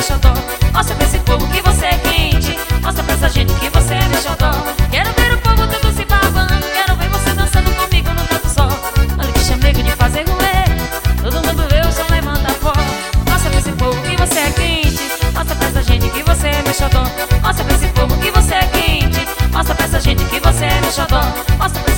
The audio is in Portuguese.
xodó. Mostra pra esse povo que você é quente. Mostra pra essa gente que você é meu xodó. Quero ver o povo todo se babando. Quero ver você dançando comigo no canto só. Olha que chamego de fazer roer. Todo mundo vê o som, levanta a voz. Mostra pra esse povo que você é quente. Mostra pra essa gente que você é meu xodó. Mostra pra esse povo que você é quente. Mostra pra essa gente que você é meu xodó. Mostra pra